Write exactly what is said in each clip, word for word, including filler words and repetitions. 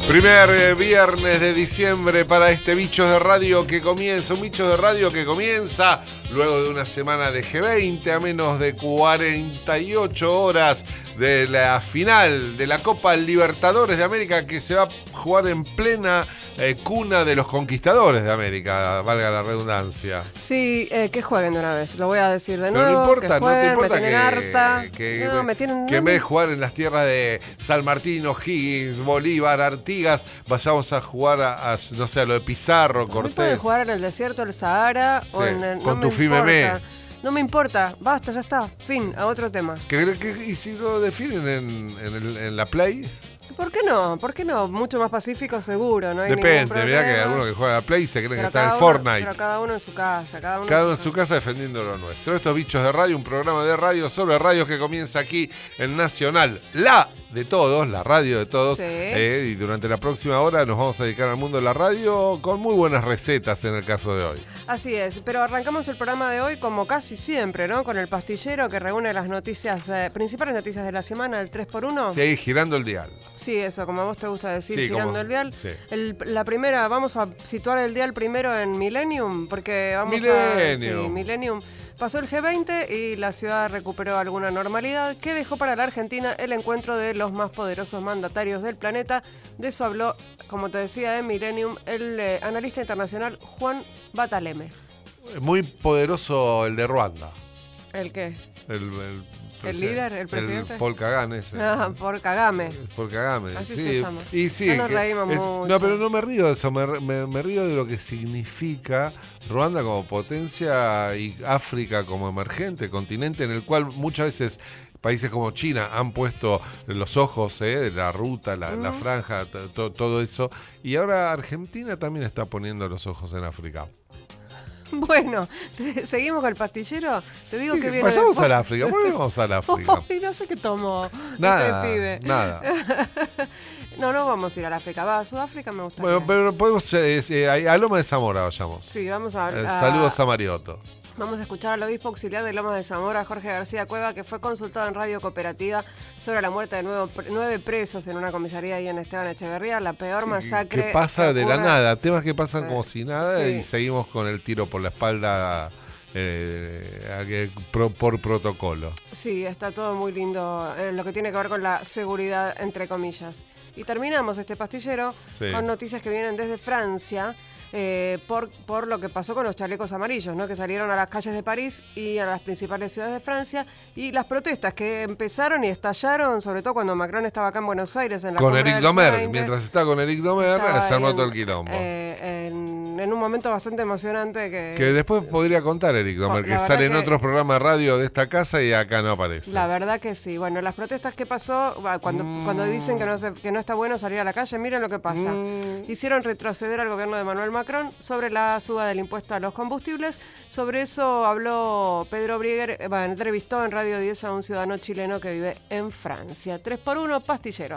Primer eh, viernes de diciembre para este Bichos de Radio que comienza, un Bichos de Radio que comienza luego de una semana de G veinte a menos de cuarenta y ocho horas de la final de la Copa Libertadores de América que se va a jugar en plena eh, cuna de los conquistadores de América, valga la redundancia. Sí, eh, que jueguen de una vez, lo voy a decir de Pero nuevo. no importa, que jueguen, no te importa me tienen que, harta. que, no, me tienen, que en vez de jugar en las tierras de San Martín, O'Higgins, Bolívar, Artigas, vayamos a jugar a, a no sé, a lo de Pizarro, Cortés. Pueden jugar en el desierto del Sahara sí, o en el, con no tu Fimeme. No me importa, basta, ya está, fin, a otro tema. ¿Qué, qué, ¿Y si lo definen en, en, el, en la Play? ¿Por qué no? ¿Por qué no? Mucho más pacífico seguro, no hay Depende, ningún problema. mirá que algunos que juegan a Play se creen pero que están en uno, Fortnite. Pero cada uno en su casa, cada uno, cada en uno su en su casa defendiendo lo nuestro. Estos Bichos de Radio, un programa de radio sobre radios que comienza aquí en Nacional, la de todos, la radio de todos. Sí. Eh, y durante la próxima hora nos vamos a dedicar al mundo de la radio con muy buenas recetas en el caso de hoy. Así es, pero arrancamos el programa de hoy como casi siempre, ¿no? Con el pastillero que reúne las noticias, de, principales noticias de la semana, el tres por uno. Sí, girando el dial. Sí, eso, como a vos te gusta decir, sí, girando como, el dial. Sí. El, la primera, vamos a situar el dial primero en Millennium, porque vamos Millennium. a... Sí, Millennium. Pasó el G veinte y la ciudad recuperó alguna normalidad que dejó para la Argentina el encuentro de los más poderosos mandatarios del planeta. De eso habló, como te decía, de Millennium, el eh, analista internacional Juan Bataleme. Muy poderoso el de Ruanda. ¿El qué? El, el, ¿El líder? ¿El presidente? El Paul Kagame ese. Ah, por Kagame. Por Kagame, Así sí. se llama. Y sí, ya nos reímos es, mucho. No, pero no me río de eso, me, me, me río de lo que significa Ruanda como potencia y África como emergente, continente en el cual muchas veces países como China han puesto los ojos eh, de la ruta, la, mm. la franja, to, todo eso. Y ahora Argentina también está poniendo los ojos en África. Bueno, seguimos con el pastillero. Te digo sí, que viene. Vayamos al África, ¿por qué vamos al África? Oh, no sé qué tomó nada, este pibe. Nada. No, no vamos a ir al África. Va, a Sudáfrica me gustaría. Bueno, pero podemos eh, eh, a Loma de Zamora vayamos. Sí, vamos a... Eh, a saludos a Marioto. Vamos a escuchar al obispo auxiliar de Lomas de Zamora, Jorge García Cueva, que fue consultado en Radio Cooperativa sobre la muerte de nuevo, nueve presos en una comisaría ahí en Esteban Echeverría, la peor masacre. Que pasa que de la nada, temas que pasan sí. como si nada sí. Y seguimos con el tiro por la espalda eh, por, por protocolo. Sí, está todo muy lindo en lo que tiene que ver con la seguridad, entre comillas. Y terminamos este pastillero sí. con noticias que vienen desde Francia. Eh, por, por lo que pasó con los chalecos amarillos, ¿no? Que salieron a las calles de París y a las principales ciudades de Francia, y las protestas que empezaron y estallaron, sobre todo cuando Macron estaba acá en Buenos Aires en la con Eric Domer, mientras está con Eric Domer se armó todo el quilombo. Eh, en, en un momento bastante emocionante que... Que después podría contar Eric Domer, que sale en que, otros programas de radio de esta casa y acá no aparece. La verdad que sí. Bueno, las protestas que pasó, cuando, mm. cuando dicen que no, se, que no está bueno salir a la calle, miren lo que pasa. Mm. Hicieron retroceder al gobierno de Manuel Macron Macron sobre la suba del impuesto a los combustibles. Sobre eso habló Pedro Brieger, bueno, entrevistó en Radio diez a un ciudadano chileno que vive en Francia. tres por uno, pastillero.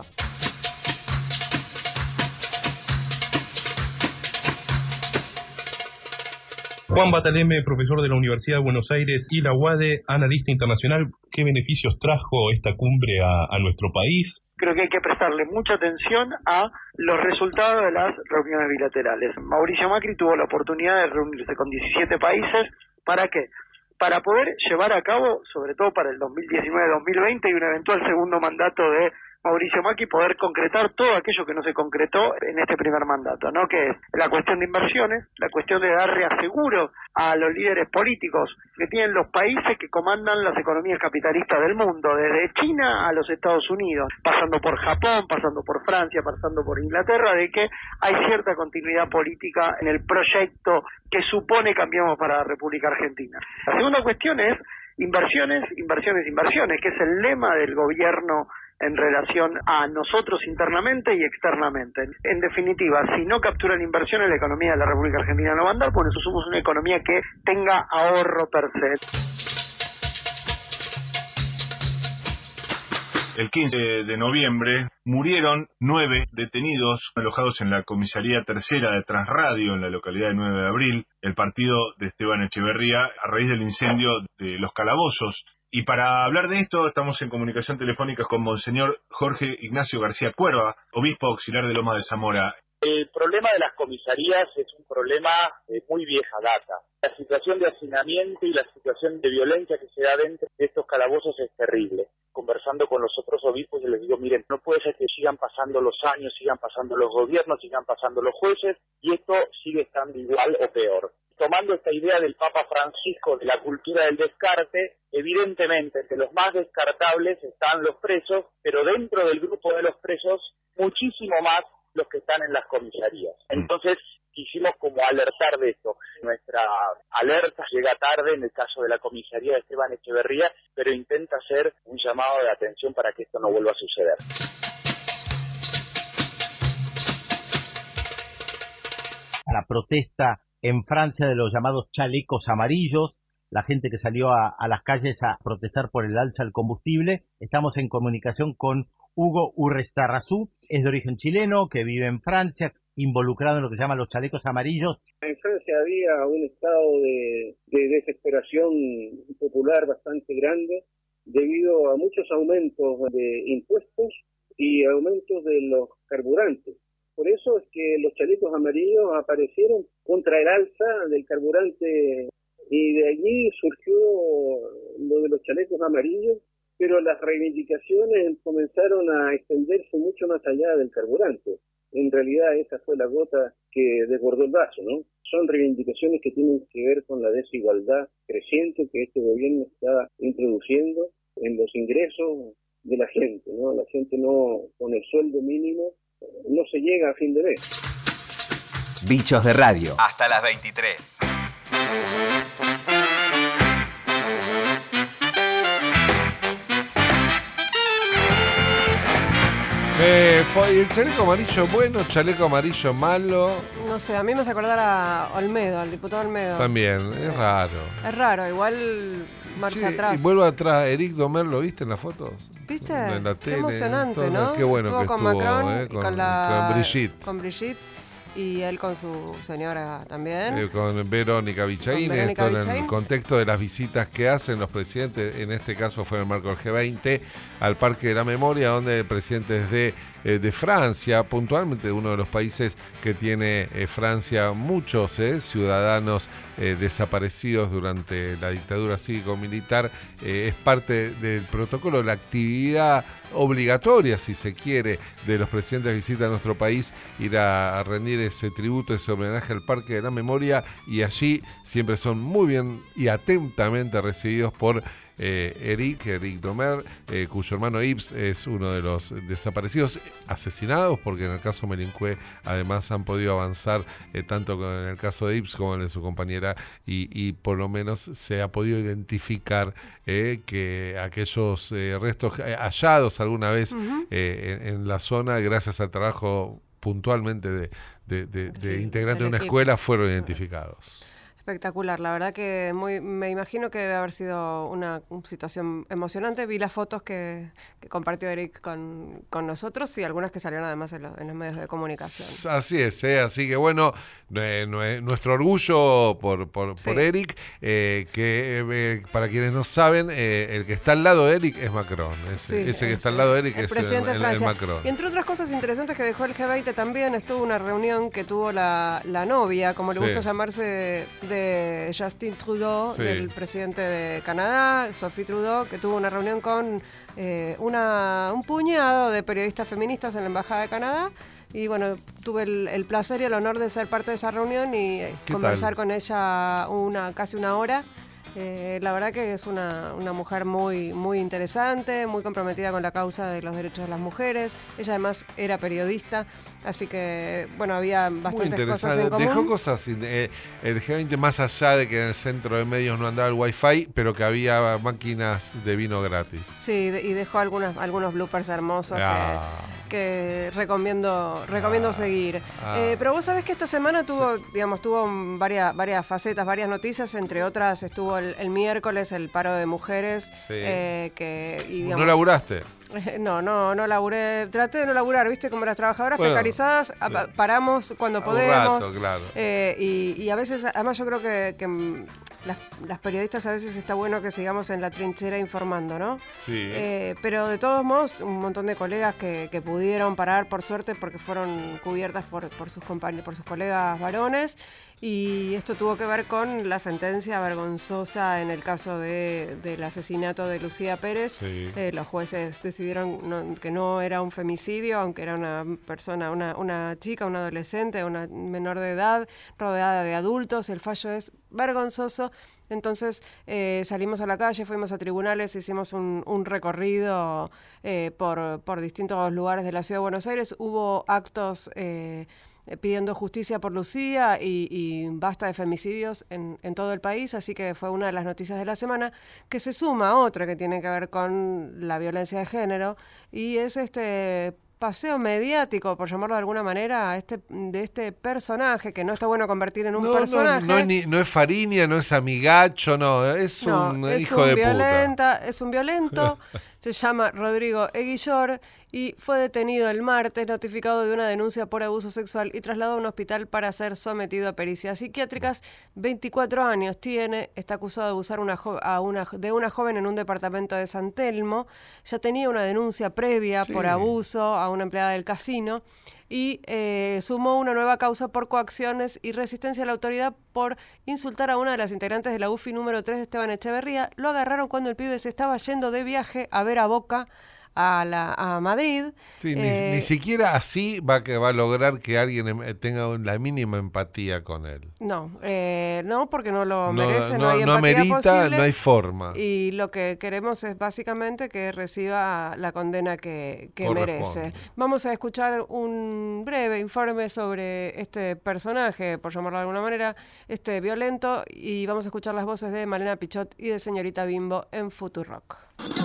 Juan Bataleme, profesor de la Universidad de Buenos Aires y la U A D E, analista internacional. ¿Qué beneficios trajo esta cumbre a, a nuestro país? Creo que hay que prestarle mucha atención a los resultados de las reuniones bilaterales. Mauricio Macri tuvo la oportunidad de reunirse con diecisiete países. ¿Para qué? Para poder llevar a cabo, sobre todo para el dos mil diecinueve dos mil veinte y un eventual segundo mandato de Mauricio Macri, poder concretar todo aquello que no se concretó en este primer mandato, ¿no? Que es la cuestión de inversiones, la cuestión de dar reaseguro a los líderes políticos que tienen los países que comandan las economías capitalistas del mundo, desde China a los Estados Unidos, pasando por Japón, pasando por Francia, pasando por Inglaterra, de que hay cierta continuidad política en el proyecto que supone Cambiemos para la República Argentina. La segunda cuestión es inversiones, inversiones, inversiones, que es el lema del gobierno en relación a nosotros internamente y externamente. En definitiva, si no capturan inversiones, la economía de la República Argentina no va a andar, por eso somos una economía que tenga ahorro per se. El quince de noviembre murieron nueve detenidos alojados en la comisaría tercera de Transradio en la localidad de nueve de abril, el partido de Esteban Echeverría, a raíz del incendio de los calabozos Y para hablar de esto, estamos en comunicación telefónica con Monseñor Jorge Ignacio García Cuerva, obispo auxiliar de Lomas de Zamora. El problema de las comisarías es un problema de muy vieja data. La situación de hacinamiento y la situación de violencia que se da dentro de estos calabozos es terrible. Conversando con los otros obispos, yo les digo, miren, no puede ser que sigan pasando los años, sigan pasando los gobiernos, sigan pasando los jueces, y esto sigue estando igual o peor. Tomando esta idea del Papa Francisco de la cultura del descarte, evidentemente entre los más descartables están los presos, pero dentro del grupo de los presos, muchísimo más los que están en las comisarías. Entonces, quisimos como alertar de esto. Nuestra alerta llega tarde en el caso de la comisaría de Esteban Echeverría, pero intenta hacer un llamado de atención para que esto no vuelva a suceder. La protesta en Francia de los llamados chalecos amarillos, la gente que salió a, a las calles a protestar por el alza del combustible. Estamos en comunicación con Hugo Urrestarrazú, es de origen chileno, que vive en Francia, involucrado en lo que se llaman los chalecos amarillos. En Francia había un estado de, de desesperación popular bastante grande debido a muchos aumentos de impuestos y aumentos de los carburantes. Por eso es que los chalecos amarillos aparecieron contra el alza del carburante y de allí surgió lo de los chalecos amarillos, pero las reivindicaciones comenzaron a extenderse mucho más allá del carburante. En realidad esa fue la gota que desbordó el vaso, ¿no? Son reivindicaciones que tienen que ver con la desigualdad creciente que este gobierno está introduciendo en los ingresos de la gente, ¿no? La gente no, con el sueldo mínimo, no se llega a fin de mes. Bichos de Radio, hasta las veintitrés. Eh, el chaleco amarillo bueno, chaleco amarillo malo. No sé, a mí me hace acordar a Olmedo, al diputado Olmedo. También, es raro. Es raro, igual marcha sí, atrás. Y vuelvo atrás, Eric Domer, ¿lo viste en las fotos? ¿Viste? En la Qué tele, emocionante, todo, ¿no? Qué bueno estuvo que con estuvo, Macron eh, y con, con, la, con Brigitte. Con Brigitte. Y él con su señora también. Eh, con Verónica Vichaín, esto en el contexto de las visitas que hacen los presidentes, en este caso fue en el marco del G veinte, al Parque de la Memoria, donde el presidente es de, eh, de Francia, puntualmente uno de los países que tiene eh, Francia muchos eh, ciudadanos eh, desaparecidos durante la dictadura cívico-militar, eh, es parte del protocolo, la actividad obligatoria, si se quiere, de los presidentes de visita a nuestro país, ir a, a rendir ese tributo, ese homenaje al Parque de la Memoria, y allí siempre son muy bien y atentamente recibidos por eh, Eric, Eric Domer, eh, cuyo hermano Yves es uno de los desaparecidos asesinados, porque en el caso Melincué además han podido avanzar eh, tanto en el caso de Yves como en el de su compañera, y, y por lo menos se ha podido identificar eh, que aquellos eh, restos hallados alguna vez uh-huh. eh, en, en la zona, gracias al trabajo puntualmente de, de, de, de integrantes de una escuela, fueron identificados. Espectacular, la verdad que muy, me imagino que debe haber sido una, una situación emocionante. Vi las fotos que, que compartió Eric con, con nosotros y algunas que salieron además en, lo, en los medios de comunicación. Así es, ¿eh? Así que bueno, eh, nuestro orgullo por, por, sí. por Eric, eh, que eh, para quienes no saben, eh, el que está al lado de Eric es Macron. Ese, sí, ese que está al lado de Eric el es presidente el, de Francia. el Macron. Y entre otras cosas interesantes que dejó el G veinte también estuvo una reunión que tuvo la, la novia, como le sí. gusta llamarse, de, de de Justin Trudeau, sí. del presidente de Canadá, Sophie Trudeau, que tuvo una reunión con eh, una, un puñado de periodistas feministas en la Embajada de Canadá. Y bueno, tuve el, el placer y el honor de ser parte de esa reunión y conversar tal? con ella una casi una hora. Eh, la verdad que es una, una mujer muy, muy interesante, muy comprometida con la causa de los derechos de las mujeres. Ella además era periodista, así que bueno, había bastantes cosas en común. Dejó cosas, eh, el G veinte, más allá de que en el centro de medios no andaba el wifi, pero que había máquinas de vino gratis. Sí, y dejó algunas, algunos bloopers hermosos ah. que, que recomiendo, recomiendo ah. seguir. Ah. Eh, pero vos sabés que esta semana tuvo, sí. digamos, tuvo varias, varias facetas, varias noticias, entre otras estuvo el El, el miércoles el paro de mujeres. Sí. Eh, que, y, digamos, ¿No laburaste? No, no, no laburé. Traté de no laburar, ¿viste? Como las trabajadoras bueno, precarizadas, sí. paramos cuando a podemos. Rato, claro. eh, y, y a veces, además yo creo que, que las, las periodistas a veces está bueno que sigamos en la trinchera informando, ¿no? Sí. Eh, pero de todos modos, un montón de colegas que, que pudieron parar, por suerte, porque fueron cubiertas por, por, sus compañeros, por sus colegas varones. Y esto tuvo que ver con la sentencia vergonzosa en el caso de, del asesinato de Lucía Pérez. Sí. Eh, los jueces decidieron no, que no era un femicidio, aunque era una persona, una, una chica, una adolescente, una menor de edad, rodeada de adultos. El fallo es vergonzoso. Entonces eh, salimos a la calle, fuimos a tribunales, hicimos un, un recorrido eh, por, por distintos lugares de la Ciudad de Buenos Aires. Hubo actos eh, pidiendo justicia por Lucía y, y basta de femicidios en, en todo el país, así que fue una de las noticias de la semana, que se suma a otra que tiene que ver con la violencia de género, y es este paseo mediático, por llamarlo de alguna manera, a este, de este personaje, que no está bueno convertir en un no, personaje. No, no, es ni, no es Fariña, no es amigacho, no, es no, un es hijo un de violenta, puta. Es un violento, se llama Rodrigo Eguillor y fue detenido el martes, notificado de una denuncia por abuso sexual y trasladado a un hospital para ser sometido a pericias psiquiátricas. veinticuatro años tiene, está acusado de abusar una jo- a una, de una joven en un departamento de San Telmo. Ya tenía una denuncia previa Sí. por abuso a una empleada del casino y eh, sumó una nueva causa por coacciones y resistencia a la autoridad por insultar a una de las integrantes de la U F I número tres de Esteban Echeverría. Lo agarraron cuando el pibe se estaba yendo de viaje a ver a Boca a, la, a Madrid. Sí, eh, ni, ni siquiera así va, que va a lograr que alguien em- tenga la mínima empatía con él. No, eh, no, porque no lo No, merece, no, no, hay no empatía amerita, posible. no hay forma. Y lo que queremos es básicamente que reciba la condena que, que Corresponde. merece. Vamos a escuchar un breve informe sobre este personaje, por llamarlo de alguna manera, este violento, y vamos a escuchar las voces de Malena Pichot y de Señorita Bimbo en Futurock.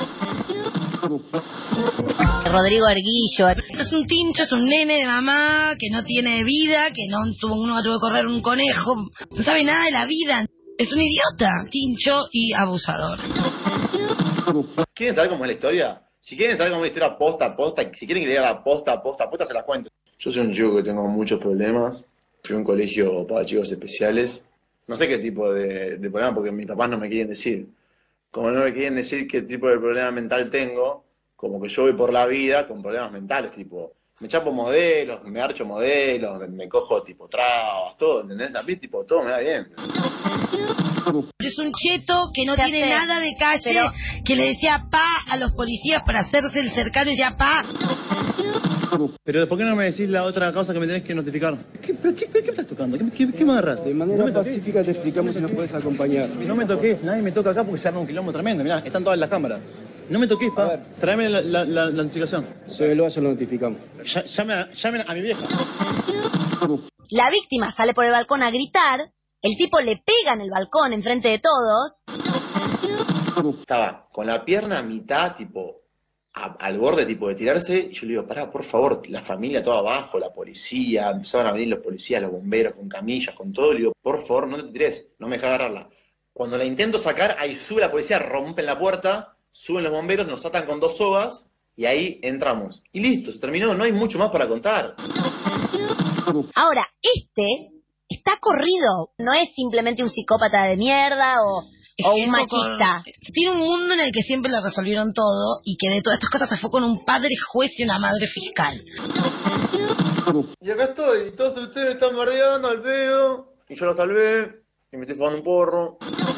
Rodrigo Arguillo. Es un tincho, es un nene de mamá que no tiene vida, que no tuvo, uno tuvo que correr un conejo, no sabe nada de la vida. Es un idiota, tincho y abusador. ¿Quieren saber cómo es la historia? Si quieren saber cómo es la historia posta a posta, si quieren que le diga la posta a posta a posta, se las cuento. Yo soy un chico que tengo muchos problemas. Fui a un colegio para chicos especiales. No sé qué tipo de, de problema, porque mis papás no me quieren decir. Como no me quieren decir qué tipo de problema mental tengo, como que yo voy por la vida con problemas mentales, tipo, me chapo modelos, me archo modelos, me, me cojo tipo trabas, todo, ¿entendés? A mí tipo, todo me da bien. Es un cheto que no Ya tiene sé, nada de calle, pero- que le decía pa a los policías para hacerse el cercano y ya pa. Pero ¿por qué no me decís la otra causa que me tenés que notificar? ¿Qué, pero qué, qué me estás tocando? ¿Qué, qué, qué me agarras? De manera pacífica te explicamos si nos puedes acompañar. No me toques, nadie me toca acá porque se arma un quilombo tremendo. Mirá, están todas las cámaras. No me toques, pa. Tráeme la, la, la, la notificación. Suelo, ya lo notificamos. Ya- llame a- llamen a mi vieja. La víctima sale por el balcón a gritar, el tipo le pega en el balcón enfrente de todos. Estaba con la pierna a mitad, tipo, a- al borde, tipo, de tirarse. Y yo le digo, pará, por favor, la familia toda abajo, la policía. Empezaron a venir los policías, los bomberos, con camillas, con todo. Le digo, por favor, no te tires, no me dejes agarrarla. Cuando la intento sacar, ahí sube la policía, rompen la puerta, suben los bomberos, nos atan con dos sogas y ahí entramos. Y listo, se terminó, no hay mucho más para contar. Ahora, este está corrido, no es simplemente un psicópata de mierda o, o un machista. Tiene un mundo en el que siempre le resolvieron todo y que de todas estas cosas se fue con un padre juez y una madre fiscal. Y acá estoy, y todos ustedes están bardeando al pedo. Y yo lo salvé, y me estoy fumando un porro.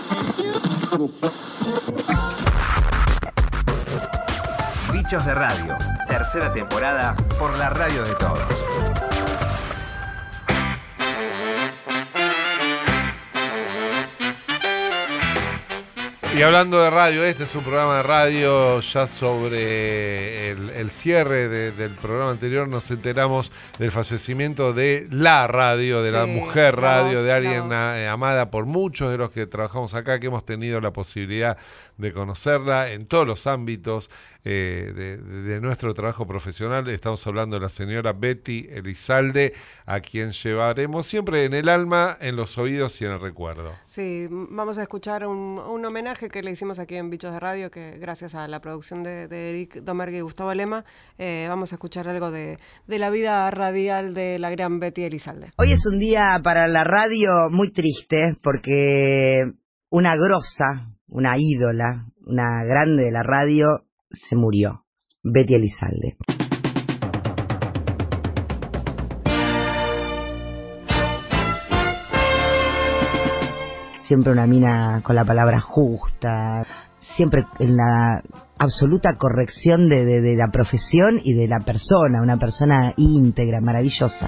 Bichos de Radio, tercera temporada por la radio de todos. Y hablando de radio, este es un programa de radio ya sobre el, el cierre de, del programa anterior. Nos enteramos del fallecimiento de la radio, de Sí, la mujer la radio, voz, de la alguien voz. a- eh, amada por muchos de los que trabajamos acá, que hemos tenido la posibilidad de conocerla en todos los ámbitos eh, de, de nuestro trabajo profesional. Estamos hablando de la señora Betty Elizalde, a quien llevaremos siempre en el alma, en los oídos y en el recuerdo. Sí, m- vamos a escuchar un, un homenaje que le hicimos aquí en Bichos de Radio, que gracias a la producción de, de Eric Domergue y Gustavo Lema, eh, vamos a escuchar algo de, de la vida radial de la gran Betty Elizalde. Hoy es un día para la radio muy triste porque una grosa, una ídola, una grande de la radio, se murió. Betty Elizalde. Siempre una mina con la palabra justa, siempre en la absoluta corrección de, de, de la profesión y de la persona, una persona íntegra, maravillosa.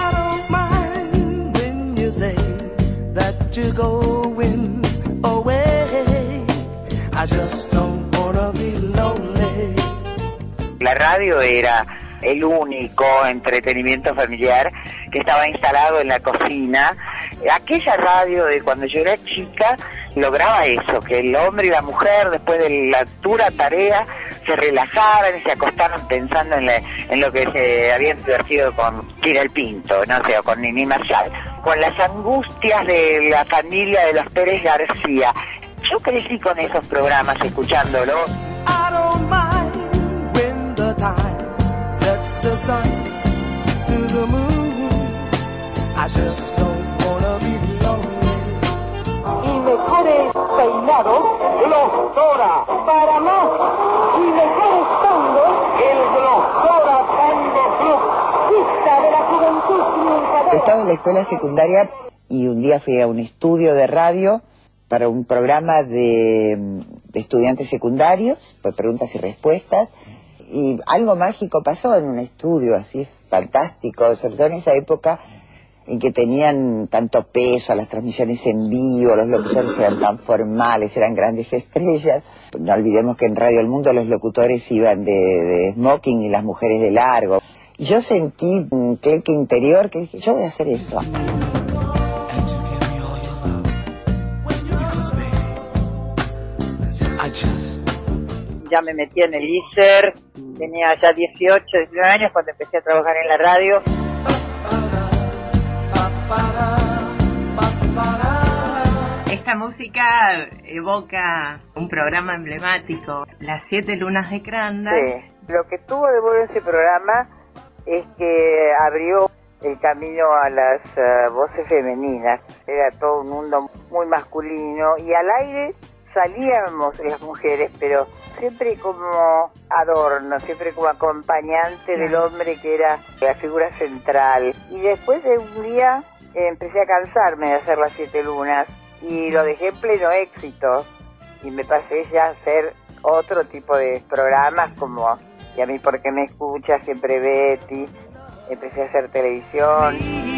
La radio era el único entretenimiento familiar que estaba instalado en la cocina. Aquella radio de cuando yo era chica lograba eso, que el hombre y la mujer después de la dura tarea se relajaran y se acostaran pensando en, la, en lo que se habían divertido con Kira el Pinto, no sé, o con Nini Marshall, con las angustias de la familia de los Pérez García. Yo crecí con esos programas escuchándolo. I don't mind when the time sets the sun to the moon. I just don't wanna be lonely. Y mejores peinados, los Dora. Para más y mejores tangos, el los Dora Tango Club. Fiesta de la juventud triunfadora. Estaba en la escuela secundaria y un día fui a un estudio de radio para un programa de, de estudiantes secundarios, pues preguntas y respuestas, y algo mágico pasó en un estudio así fantástico, sobre todo en esa época en que tenían tanto peso las transmisiones en vivo, los locutores eran tan formales, eran grandes estrellas. No olvidemos que en Radio El Mundo los locutores iban de, de smoking y las mujeres de largo. Y yo sentí un clic interior que dije, yo voy a hacer eso. Ya me metí en el I S E R, tenía ya dieciocho, diecinueve años cuando empecé a trabajar en la radio. Esta música evoca un programa emblemático, Las Siete Lunas de Crandall. Sí, lo que tuvo de bueno ese programa es que abrió el camino a las uh, voces femeninas. Era todo un mundo muy masculino y al aire salíamos las mujeres, pero siempre como adorno, siempre como acompañante del hombre que era la figura central. Y después de un día eh, empecé a cansarme de hacer Las Siete Lunas y lo dejé en pleno éxito y me pasé ya a hacer otro tipo de programas como Y a mí porque me escucha, siempre Betty. Empecé a hacer televisión.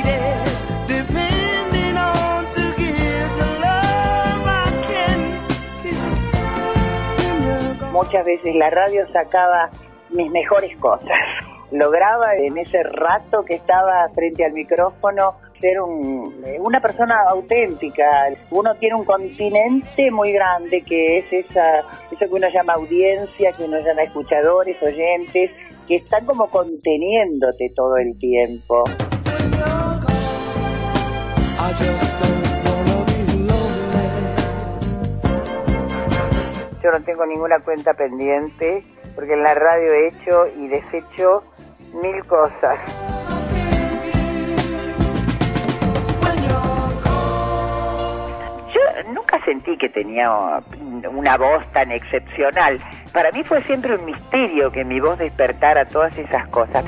Muchas veces la radio sacaba mis mejores cosas. Lograba en ese rato que estaba frente al micrófono ser un, una persona auténtica. Uno tiene un continente muy grande que es esa, eso que uno llama audiencia, que uno llama escuchadores, oyentes, que están como conteniéndote todo el tiempo. Yo no tengo ninguna cuenta pendiente, porque en la radio he hecho y deshecho mil cosas. Yo nunca sentí que tenía una voz tan excepcional. Para mí fue siempre un misterio que mi voz despertara todas esas cosas.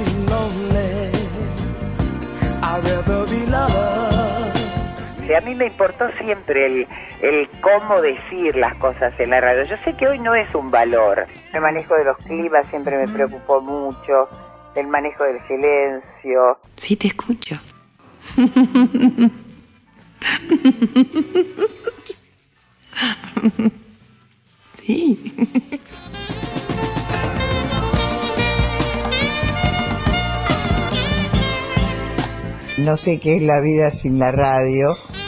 O sea, a mí me importó siempre el, el cómo decir las cosas en la radio. Yo sé que hoy no es un valor. El manejo de los climas siempre me preocupó mucho, el manejo del silencio. Sí, te escucho. Sí. No sé qué es la vida sin la radio.